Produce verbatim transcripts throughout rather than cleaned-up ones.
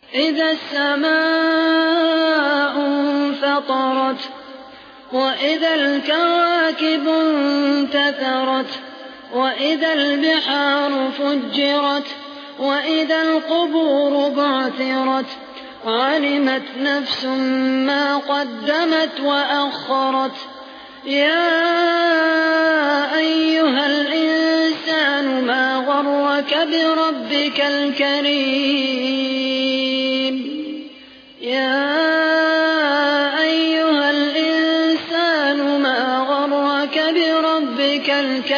إذا السماء انفطرت وإذا الكواكب انتثرت وإذا البحار فجرت وإذا القبور بعثرت علمت نفس ما قدمت وأخرت يا أيها الإنسان ما غرك بربك الكريم يا أيها الإنسان ما غرك بربك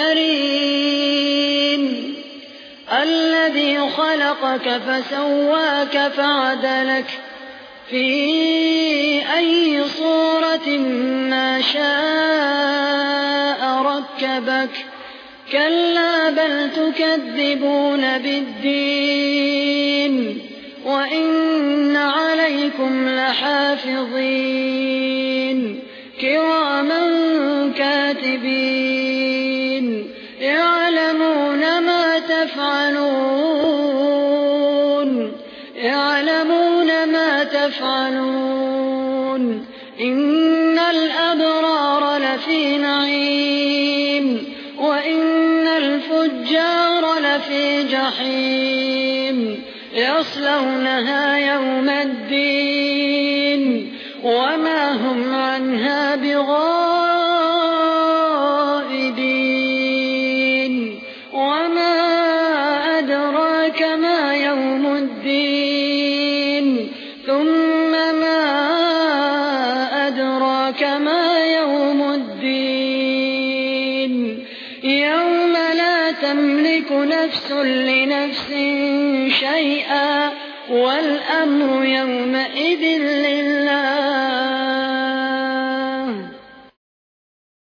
الكريم الذي خلقك فسواك فعدلك في أي صورة ما شاء ركبك كلا بل تكذبون بالدين وإن عليكم لحافظين كراما كاتبين يعلمون ما تفعلون يعلمون ما تفعلون إن الأبرار لفي نعيم وإن الفجار لفي جحيم يصلونها يوم الدين وما هم عنها بغائبين وما أدراك ما يوم الدين ثم ما أدراك ما يوم الدين يوم لا تملك نفس لنفس شيئا والأمر يومئذ لله